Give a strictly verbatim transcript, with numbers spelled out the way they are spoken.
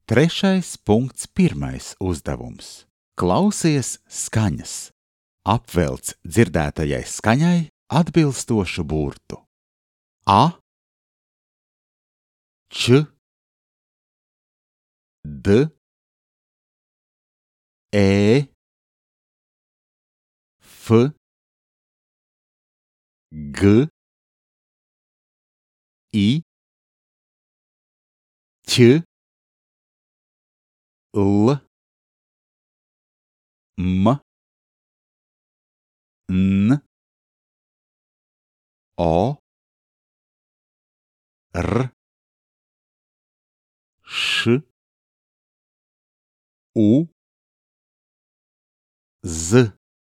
Trešais punkts pirmais uzdevums. Klausies skaņas. Apvelc dzirdētajai skaņai atbilstošu burtu. A, Č, D, E, F, G, I, Ć, L, M, N, O, R, Š, U, Z.